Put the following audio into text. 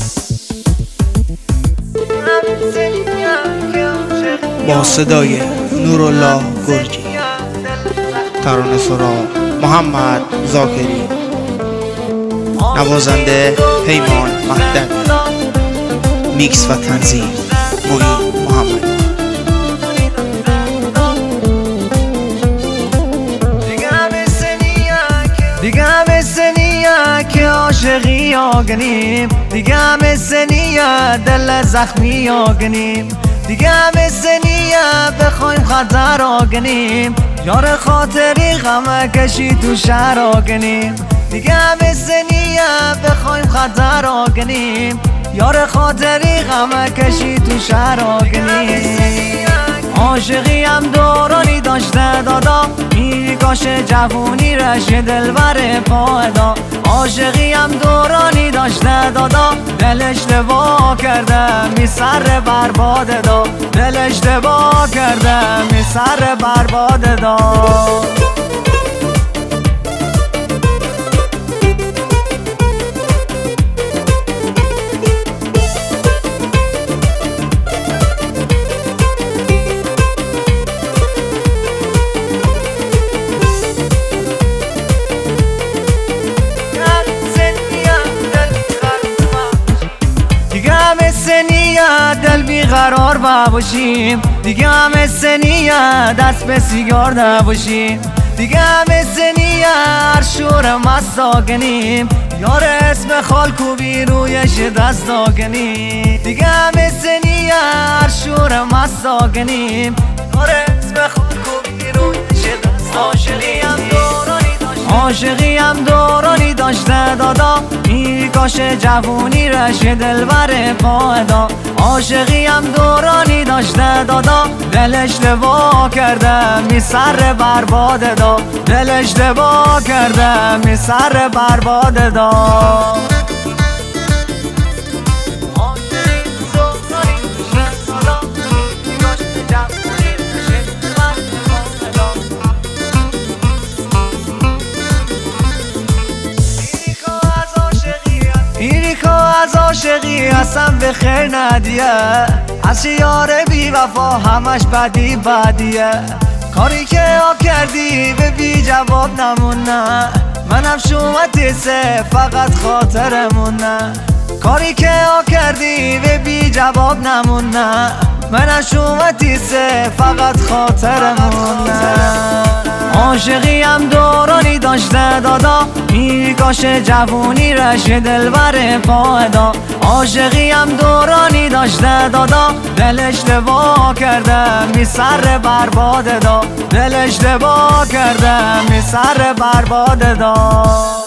با صدای نورالله گرجی، ترانه سرا محمد ذاکری، نوازنده پیمان مهدوی، میکس و تنظیم معین محمدی. دیگه مثل نیه که عاشقی آگنیم، دیگه مثل نیه دل زخمی آگنیم، دیگه مثل نیه بخوایم خطر آگنیم، یار خاطری غم کشی تو شهر آگنیم، دیگه مثل نیه بخوایم خطر آگنیم، یار خاطری غم کشی تو شهر آگنیم. عاشقی هم دورانی داشته دادا، میری کاش جوونی رش دلبر پایدا. عاشقی هم دورانی داشته دادا، دل اشتباه کرده می سر برباد دا، دل اشتباه کرده می سر برباد دا. دل بیقرار باشیم، دیگه همه سنیه دست به سیگار نباشیم، دیگه همه سنیه هر شور مست آگنیم، یار اسم خالکوبی رویش دست آگنیم، دیگه همه سنیه هر شور مست آگنیم، یار اسم خالکوبی رویش دست آگنیم. عاشقی هم دورانی داشته دادا، میری کاش جوونی رش دلبر پایدا. عاشقی هم دورانی داشته دادا، دل اشتباه کرده می سر برباد دا، دل اشتباه کرده می سر برباد دا. از عاشقی اصلا به خیر ندیه، از یار بی وفا همش بدی بدیه، کاری که ها کردی به بی جواب نمونه، منم شومتی سه فقط خاطرمونه، کاری که ها کردی به بی جواب نمونه، منم شومتی سه فقط خاطرمونه. عاشقی هم دورانی داشته دادا، میری کاش جوونی رش دلبر پایدا. عاشقی هم دورانی داشته دادا، دل اشتباه کرده می سر برباد دا، دل اشتباه کرده می سر برباد دا.